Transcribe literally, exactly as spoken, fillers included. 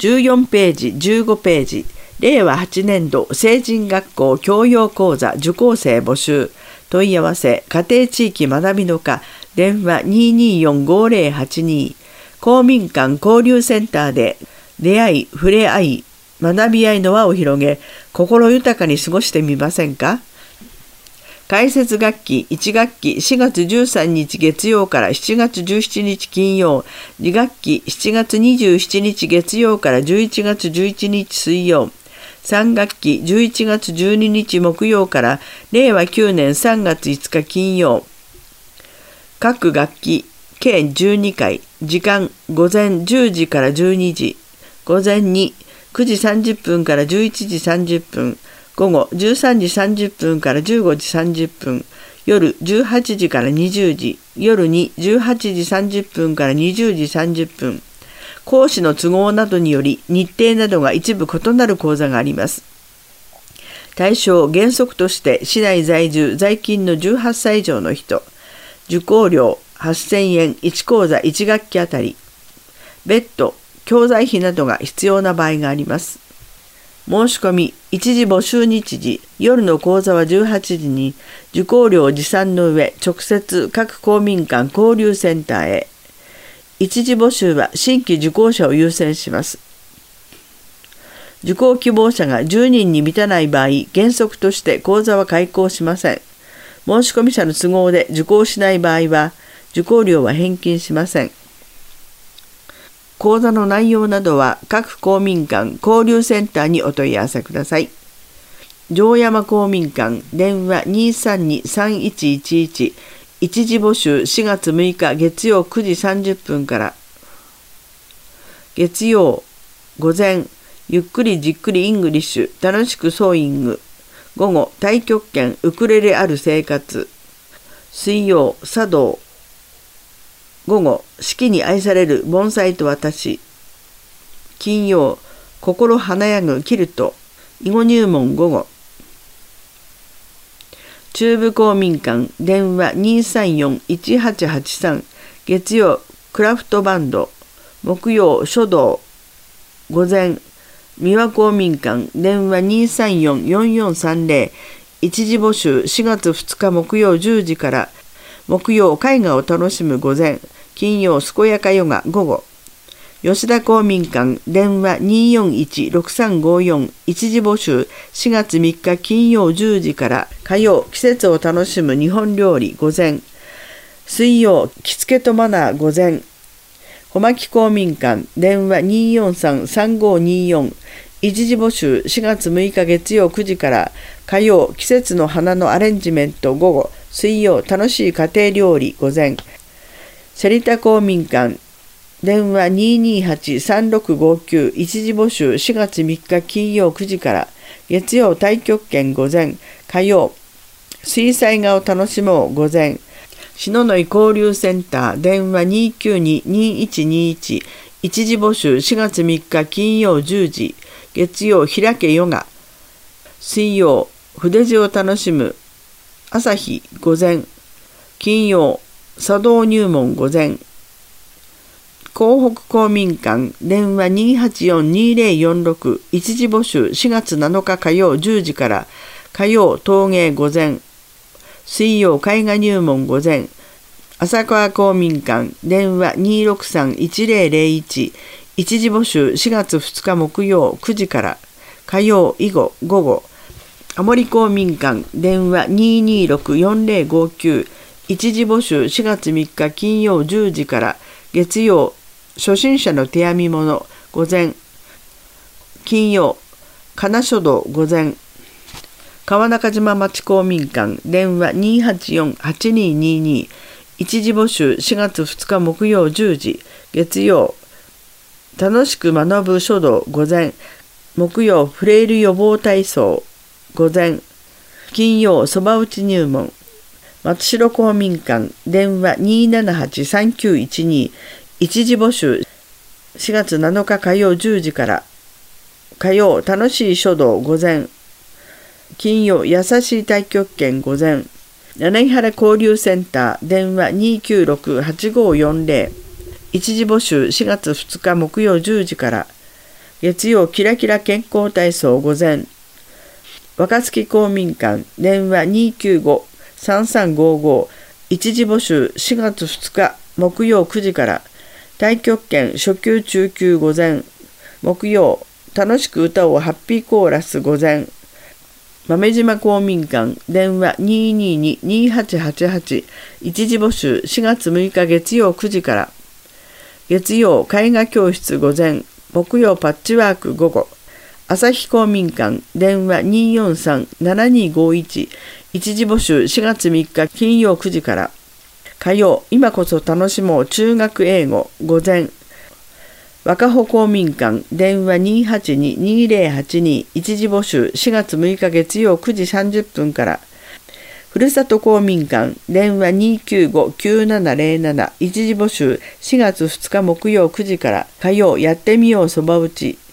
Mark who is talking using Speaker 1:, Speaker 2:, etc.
Speaker 1: じゅうよんページ、じゅうごページ、れいわはちねんど成人学校教養講座受講生募集。問い合わせ、家庭地域学びの課、電話 にーにーよんごーぜろはちに。公民館交流センターで出会い、触れ合い、学び合いの輪を広げ、心豊かに過ごしてみませんか？開設学期いち学期しがつじゅうさんにち月曜からしちがつじゅうしちにち金曜、に学期しちがつにじゅうしちにち月曜からじゅういちがつじゅういちにち水曜、さん学期じゅういちがつじゅうににち木曜かられいわきゅうねんさんがついつか金曜。各学期計じゅうにかい、時間午前じゅうじからじゅうにじ、午前に、くじさんじゅっぷんからじゅういちじさんじゅっぷん、午後じゅうさんじさんじゅっぷんからじゅうごじさんじゅっぷん、夜じゅうはちじからにじゅうじ、夜にじゅうはちじさんじゅっぷんからにじゅうじさんじゅっぷん。講師の都合などにより日程などが一部異なる講座があります。対象原則として市内在住在勤のじゅうはっさい以上の人。受講料はっせんえんいち講座いち学期あたり。別途教材費などが必要な場合があります。申し込み、一時募集日時、夜の講座はじゅうはちじに、受講料持参の上、直接各公民館交流センターへ。一時募集は新規受講者を優先します。受講希望者がじゅうにんに満たない場合、原則として講座は開講しません。申し込み者の都合で受講しない場合は、受講料は返金しません。講座の内容などは各公民館交流センターにお問い合わせください。城山公民館電話 にーさんにさんいちいちいち、一時募集しがつむいか月曜くじさんじゅっぷんから。月曜午前、ゆっくりじっくりイングリッシュ楽しくソーイング。午後、太極拳ウクレレある生活。水曜、茶道。午後、四季に愛される盆栽と私。金曜、心華やぐキルト。囲碁入門午後。中部公民館電話 にーさんよんいちはちはちさん。月曜、クラフトバンド。木曜、書道。午前、三輪公民館電話 にーさんよんよんよんさんぜろ。一時募集しがつふつか木曜じゅうじから。木曜、絵画を楽しむ午前。金曜、健やかヨガ午後。吉田公民館電話 にーよんいちろくさんごよん。一時募集しがつみっか金曜じゅうじから。火曜、季節を楽しむ日本料理午前。水曜、着付けとマナー午前。小牧公民館電話 にーよんさんさんごにーよん。一時募集しがつむいか月曜くじから。火曜、季節の花のアレンジメント午後。水曜、楽しい家庭料理午前。芹田公民館電話 にーにーはちさんろくごきゅう。一時募集しがつみっか金曜くじから。月曜、太極拳午前。火曜、水彩画を楽しもう午前。篠ノ井交流センター電話 にーきゅうににーいちにーいち。一時募集しがつみっか金曜じゅうじ。月曜、開けヨガ。水曜、筆字を楽しむ朝日午前。金曜、茶道入門午前。港北公民館電話 にーはちよんにーぜろよんろく。一時募集しがつなのか火曜じゅうじから。火曜、陶芸午前。水曜、絵画入門午前。浅川公民館電話 にーろくさんいちぜろぜろいち。一時募集しがつふつか木曜くじから。火曜、囲碁午後。青森公民館電話 にーにーろくよんぜろごきゅう。一時募集しがつみっか金曜じゅうじから。月曜、初心者の手編み物午前。金曜、金書道午前。川中島町公民館電話 にーはちよんはちにーにーにー。一時募集しがつふつか木曜じゅうじ。月曜、楽しく学ぶ書道午前。木曜、フレイル予防体操午前。金曜、そば打ち入門。松代公民館電話 にーななはちさんきゅういちに。一時募集しがつなのか火曜じゅうじから。火曜、楽しい書道午前。金曜、優しい太極拳午前。柳原交流センター電話 にーきゅうろくはちごよんぜろ。一時募集しがつふつか木曜じゅうじから。 月曜キラキラ健康体操午前。若槻公民館電話 にーきゅうご さんさんごご 一時募集しがつふつか木曜くじから。太極拳初級中級午前。木曜楽しく歌おうハッピーコーラス午前。豆島公民館電話 にーにーに にーはちはちはち 一時募集しがつむいか月曜くじから。月曜絵画教室午前。木曜パッチワーク午後。朝日公民館電話 にーよんさん ななにーごいち 一時募集しがつみっか金曜くじから。火曜今こそ楽しもう中学英語午前。若穂公民館電話 にーはちに にーぜろはちに 一時募集しがつむいか月曜くじさんじゅっぷんから。ふるさと公民館電話 にーきゅうご きゅうななぜろな 一時募集しがつふつか木曜くじから。火曜やってみようそば打ち